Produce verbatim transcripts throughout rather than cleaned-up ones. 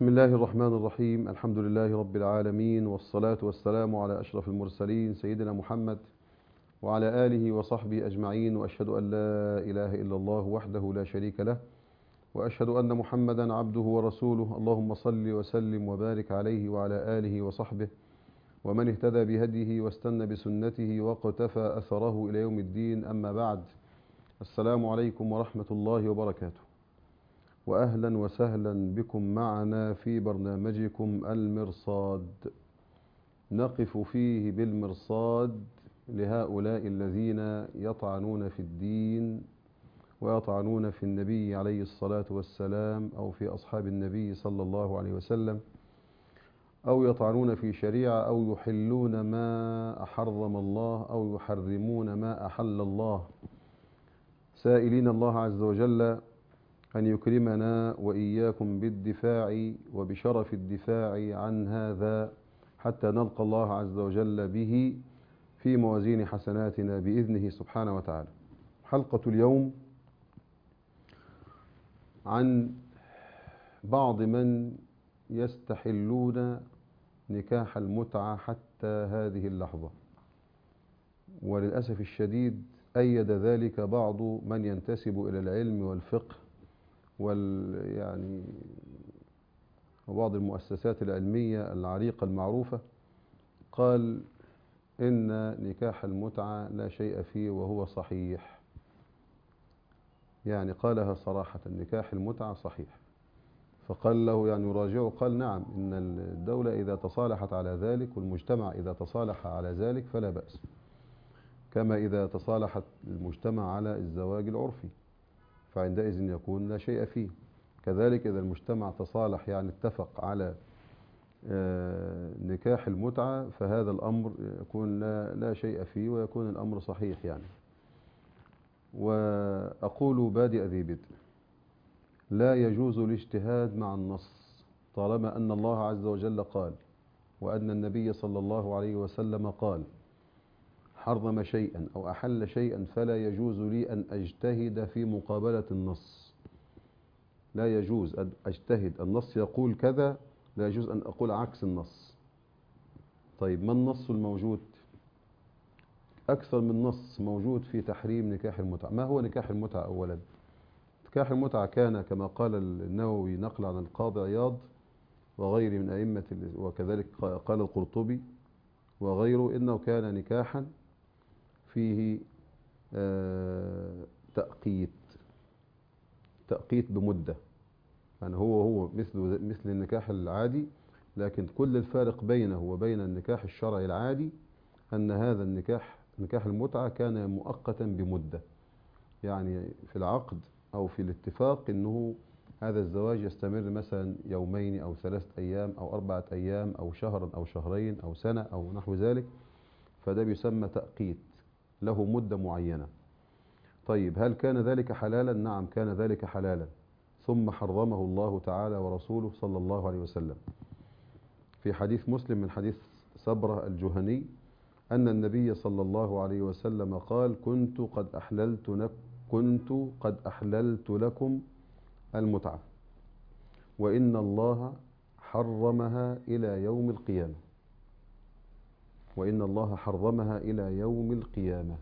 بسم الله الرحمن الرحيم. الحمد لله رب العالمين، والصلاة والسلام على أشرف المرسلين سيدنا محمد وعلى آله وصحبه أجمعين، وأشهد أن لا إله إلا الله وحده لا شريك له، وأشهد أن محمدا عبده ورسوله. اللهم صل وسلم وبارك عليه وعلى آله وصحبه ومن اهتدى بهديه واستنى بسنته واقتفى أثره إلى يوم الدين. أما بعد، السلام عليكم ورحمة الله وبركاته، وأهلا وسهلا بكم معنا في برنامجكم المرصاد، نقف فيه بالمرصاد لهؤلاء الذين يطعنون في الدين ويطعنون في النبي عليه الصلاة والسلام، أو في أصحاب النبي صلى الله عليه وسلم، أو يطعنون في شريعة، أو يحلون ما أحرم الله، أو يحرمون ما أحل الله، سائلين الله عز وجل أن يكرمنا وإياكم بالدفاع وبشرف الدفاع عن هذا حتى نلقى الله عز وجل به في موازين حسناتنا بإذنه سبحانه وتعالى. حلقة اليوم عن بعض من يستحلون نكاح المتعة حتى هذه اللحظة، وللأسف الشديد أيد ذلك بعض من ينتسب إلى العلم والفقه وال يعني وبعض المؤسسات العلمية العريقة المعروفة، قال إن نكاح المتعة لا شيء فيه وهو صحيح. يعني قالها صراحة، نكاح المتعة صحيح. فقال له يعني يراجعه، قال نعم، إن الدولة إذا تصالحت على ذلك والمجتمع إذا تصالح على ذلك فلا بأس، كما إذا تصالحت المجتمع على الزواج العرفي فعندئذ يكون لا شيء فيه. كذلك إذا المجتمع تصالح يعني اتفق على نكاح المتعة فهذا الأمر يكون لا, لا شيء فيه ويكون الأمر صحيح يعني. وأقول بادئ ذي بدء، لا يجوز الاجتهاد مع النص طالما أن الله عز وجل قال، وأن النبي صلى الله عليه وسلم قال حرم شيئا أو أحل شيئا، فلا يجوز لي أن أجتهد في مقابلة النص. لا يجوز أن أجتهد، النص يقول كذا، لا يجوز أن أقول عكس النص. طيب، ما النص الموجود؟ أكثر من نص موجود في تحريم نكاح المتعة. ما هو نكاح المتعة؟ أولا، نكاح المتعة كان كما قال النووي نقل عن القاضي عياض وغيره من أئمة، وكذلك قال القرطبي وغيره، إنه كان نكاحا فيه تأقيت تأقيت بمدة، يعني هو هو مثل مثل النكاح العادي، لكن كل الفارق بينه وبين النكاح الشرعي العادي أن هذا النكاح نكاح المتعة كان مؤقتا بمدة، يعني في العقد أو في الاتفاق أنه هذا الزواج يستمر مثلا يومين أو ثلاثة أيام أو أربعة أيام أو شهرا أو شهرين أو سنة أو نحو ذلك، فده بيسمى تأقيت، له مدة معينة. طيب، هل كان ذلك حلالا؟ نعم، كان ذلك حلالا، ثم حرمه الله تعالى ورسوله صلى الله عليه وسلم. في حديث مسلم من حديث سبرة الجهني أن النبي صلى الله عليه وسلم قال: كنت قد أحللت لك كنت قد أحللت لكم المتعة، وإن الله حرمها إلى يوم القيامة وإن الله حرمها إلى يوم القيامة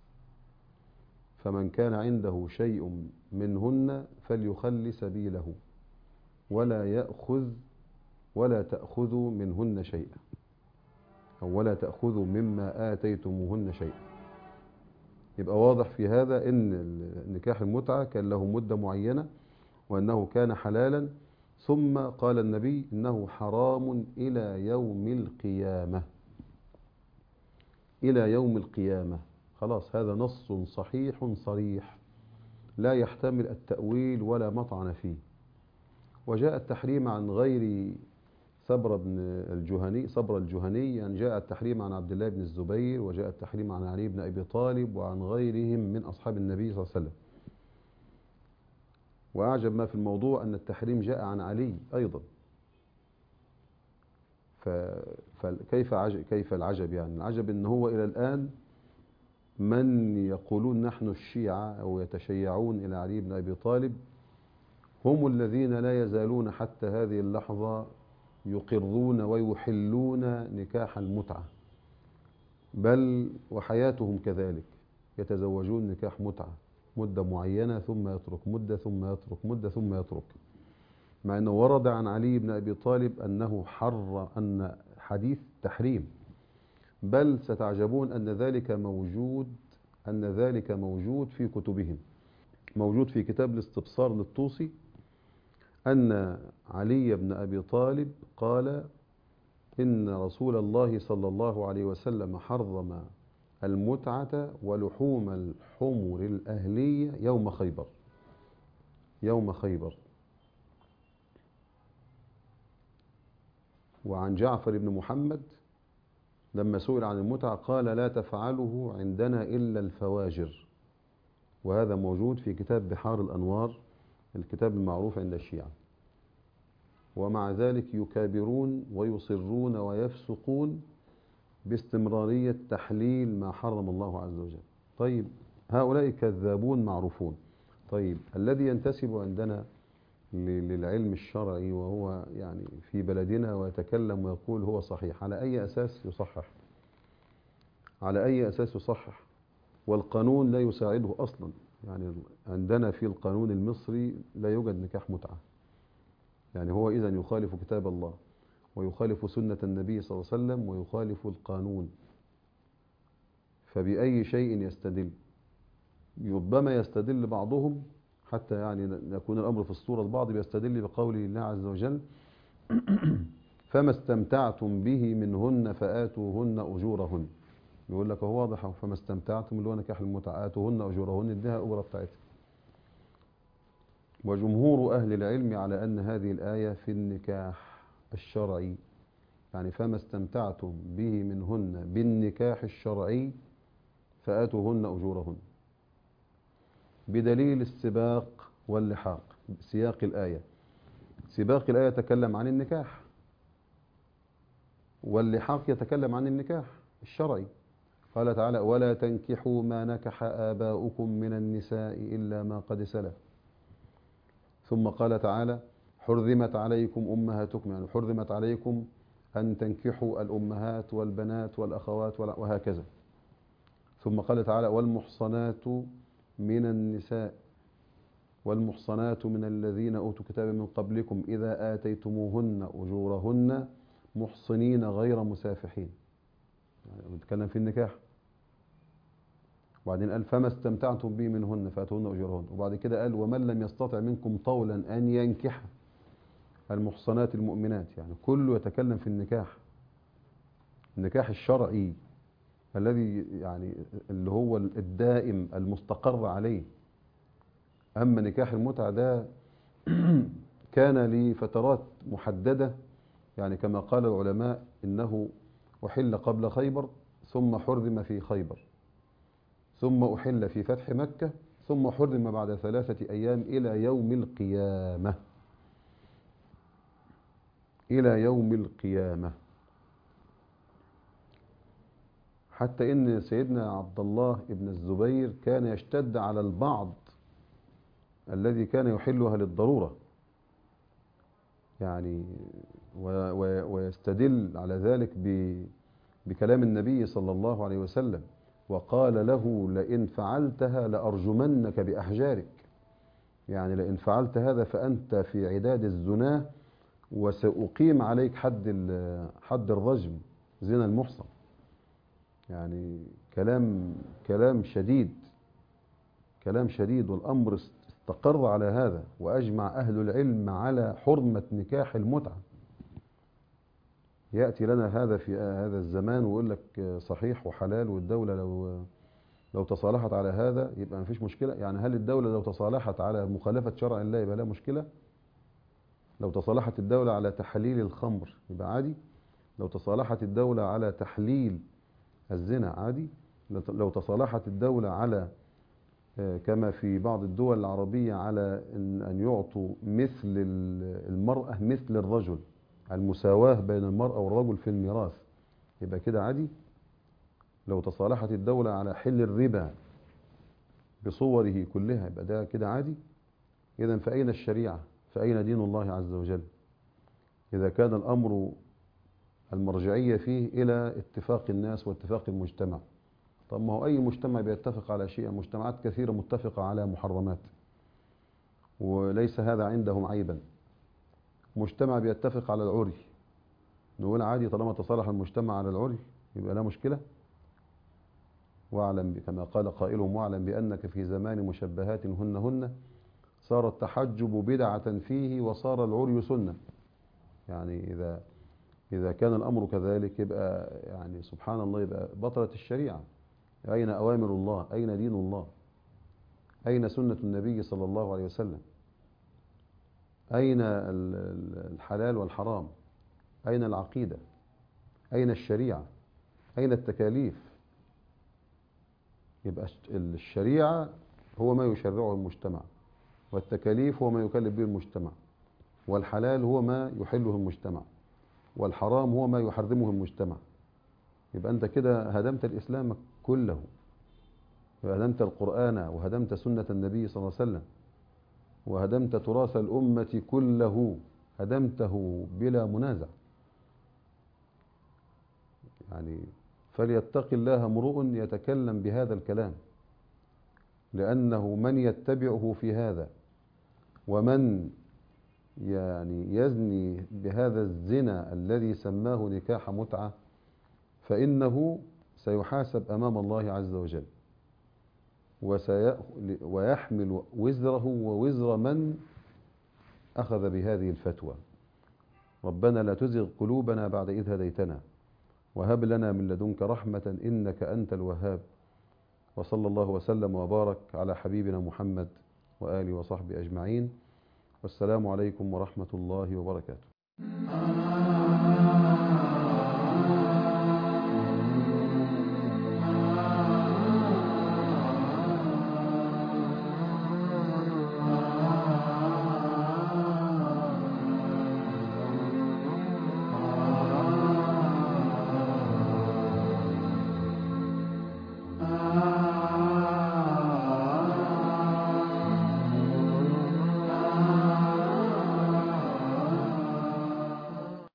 فمن كان عنده شيء منهن فليخل سبيله ولا يأخذ ولا تأخذوا منهن شيئا، أو ولا تأخذوا مما آتيتموهن شيئا. يبقى واضح في هذا أن نكاح المتعة كان له مدة معينة وأنه كان حلالا، ثم قال النبي إنه حرام إلى يوم القيامة. إلى يوم القيامة، خلاص، هذا نص صحيح صريح لا يحتمل التأويل ولا مطعن فيه. وجاء التحريم عن غير صبر بن الجهني صبر الجهني يعني جاء التحريم عن عبد الله بن الزبير، وجاء التحريم عن علي بن أبي طالب وعن غيرهم من أصحاب النبي صلى الله عليه وسلم. وأعجب ما في الموضوع أن التحريم جاء عن علي أيضا. فكيف عجب كيف العجب؟ يعني العجب أن هو إلى الآن من يقولون نحن الشيعة أو يتشيعون إلى علي بن أبي طالب هم الذين لا يزالون حتى هذه اللحظة يقرون ويحلون نكاح المتعة، بل وحياتهم كذلك، يتزوجون نكاح متعة مدة معينة ثم يترك مدة ثم يترك مدة ثم يترك. مع أنه ورد عن علي بن أبي طالب أنه حر أن حديث تحريم، بل ستعجبون أن ذلك موجود أن ذلك موجود في كتبهم. موجود في كتاب الاستبصار للطوسي أن علي بن أبي طالب قال إن رسول الله صلى الله عليه وسلم حرم المتعة ولحوم الحمر الأهلية يوم خيبر يوم خيبر. وعن جعفر بن محمد لما سئل عن المتعة قال لا تفعله عندنا إلا الفواجر، وهذا موجود في كتاب بحار الأنوار، الكتاب المعروف عند الشيعة. ومع ذلك يكابرون ويصرون ويفسقون باستمرارية تحليل ما حرم الله عز وجل. طيب هؤلاء كذابون معروفون. طيب الذي ينتسب عندنا للعلم الشرعي وهو يعني في بلدنا ويتكلم ويقول هو صحيح، على أي أساس يصحح؟ على أي أساس يصحح؟ والقانون لا يساعده أصلا. يعني عندنا في القانون المصري لا يوجد نكاح متعة، يعني هو إذن يخالف كتاب الله ويخالف سنة النبي صلى الله عليه وسلم ويخالف القانون، فبأي شيء يستدل؟ ربما يستدل بعضهم حتى يعني يكون الأمر في الصورة، البعض بيستدل بقول الله عز وجل فما استمتعتم به منهن فآتوهن أجورهن. يقول لك هو واضح، فما استمتعتم اللي هو نكاح المتعة، آتوهن أجورهن، اديها أجرة بتاعتها. وجمهور أهل العلم على أن هذه الآية في النكاح الشرعي، يعني فما استمتعتم به منهن بالنكاح الشرعي فآتوهن أجورهن، بدليل السباق واللحاق. سياق الآية، سباق الآية يتكلم عن النكاح، واللحاق يتكلم عن النكاح الشرعي. قال تعالى ولا تنكحوا ما نكح آباؤكم من النساء إلا ما قد سلف. ثم قال تعالى حرمت عليكم أمهاتكم، يعني حرمت عليكم أن تنكحوا الأمهات والبنات والأخوات وهكذا. ثم قال تعالى والمحصنات من النساء والمحصنات من الذين أوتوا الكتاب من قبلكم إذا آتيتموهن أجورهن محصنين غير مسافحين، يعني بنتكلم في النكاح. وبعدين قال فما استمتعتم به منهن فآتوهن أجورهن، وبعد كده قال ومن لم يستطع منكم طولا أن ينكح المحصنات المؤمنات، يعني كله يتكلم في النكاح، النكاح الشرعي الذي يعني اللي هو الدائم المستقر عليه. أما نكاح المتعة ده كان لفترات محددة، يعني كما قال العلماء إنه أحل قبل خيبر ثم حرم في خيبر ثم أحل في فتح مكة ثم حرم بعد ثلاثة أيام إلى يوم القيامة إلى يوم القيامة. حتى إن سيدنا عبد الله بن الزبير كان يشتد على البعض الذي كان يحلها للضرورة، يعني ويستدل على ذلك بكلام النبي صلى الله عليه وسلم وقال له لئن فعلتها لأرجمنك بأحجارك، يعني لئن فعلت هذا فأنت في عداد الزنا وسأقيم عليك حد حد الرجم، زنا المحصن. يعني كلام كلام شديد كلام شديد والأمر استقر على هذا، وأجمع أهل العلم على حرمة نكاح المتعة. يأتي لنا هذا في هذا الزمان ويقول لك صحيح وحلال، والدولة لو لو تصالحت على هذا يبقى مفيش مشكلة. يعني هل الدولة لو تصالحت على مخالفة شرع الله يبقى لها مشكلة؟ لو تصالحت الدولة على تحليل الخمر يبقى عادي؟ لو تصالحت الدولة على تحليل الزنا عادي؟ لو تصالحت الدولة على كما في بعض الدول العربية على أن يعطوا مثل المرأة مثل الرجل، المساواة بين المرأة والرجل في الميراث، يبقى كده عادي؟ لو تصالحت الدولة على حل الربا بصوره كلها يبقى ده كده عادي؟ إذن فأين الشريعة؟ فأين دين الله عز وجل؟ إذا كان الأمر المرجعية فيه إلى اتفاق الناس واتفاق المجتمع. طب ما هو أي مجتمع بيتفق على شيء، مجتمعات كثيرة متفقة على محرمات وليس هذا عندهم عيبا. مجتمع بيتفق على العري، نقول عادي طالما تصالح المجتمع على العري يبقى لا مشكلة. واعلم كما قال قائلهم: واعلم بأنك في زمان مشبهات هن هن صار التحجب بدعة فيه وصار العري سنة. يعني إذا إذا كان الأمر كذلك يبقى يعني سبحان الله يبقى بطلت الشريعة. أين أوامر الله؟ أين دين الله؟ أين سنة النبي صلى الله عليه وسلم؟ أين الحلال والحرام؟ أين العقيدة؟ أين الشريعة؟ أين التكاليف؟ يبقى الشريعة هو ما يشرعه المجتمع، والتكاليف هو ما يكلف به المجتمع، والحلال هو ما يحله المجتمع، والحرام هو ما يحرمه المجتمع. يبقى أنت كده هدمت الإسلام كله، وهدمت القرآن، وهدمت سنة النبي صلى الله عليه وسلم، وهدمت تراث الأمة كله، هدمته بلا منازع. يعني فليتق الله امرؤ يتكلم بهذا الكلام، لأنه من يتبعه في هذا ومن يعني يزني بهذا الزنا الذي سماه نكاح متعة فإنه سيحاسب أمام الله عز وجل، ويحمل وزره ووزر من أخذ بهذه الفتوى. ربنا لا تزغ قلوبنا بعد إذ هديتنا وهب لنا من لدنك رحمة إنك أنت الوهاب. وصلى الله وسلم وبارك على حبيبنا محمد وآله وصحبه أجمعين، والسلام عليكم ورحمة الله وبركاته.